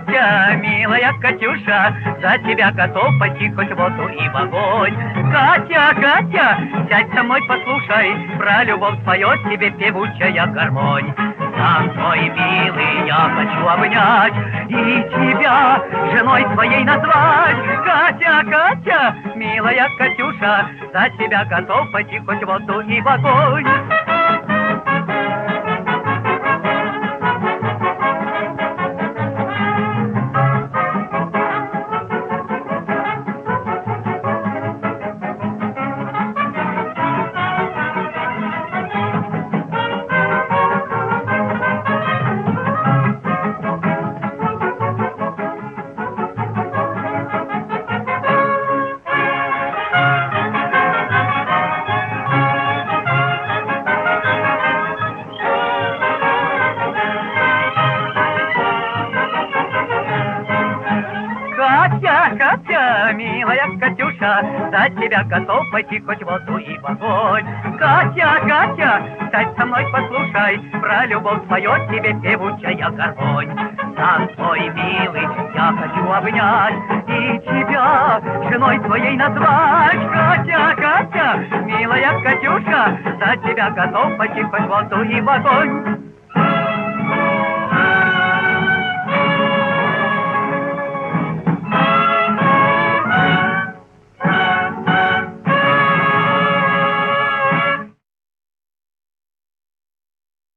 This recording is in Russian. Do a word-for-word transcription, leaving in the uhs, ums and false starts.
Катя, милая Катюша, за тебя готов пойти хоть в воду и в огонь. Катя, Катя, сядь со мной, послушай, про любовь споет тебе певучая гармонь. Сам твой милый я хочу обнять и тебя женой твоей назвать. Катя, Катя, милая Катюша, за тебя готов пойти хоть в воду и в огонь. Катя, Катя, милая Катюша, за тебя готов пойти хоть в воду и в огонь. Катя, Катя, сядь со мной, послушай, про любовь поет тебе певучая гармонь. Сам твой милый я хочу обнять и тебя женой твоей назвать. Катя, Катя, милая Катюша, за тебя готов пойти хоть в воду и в огонь.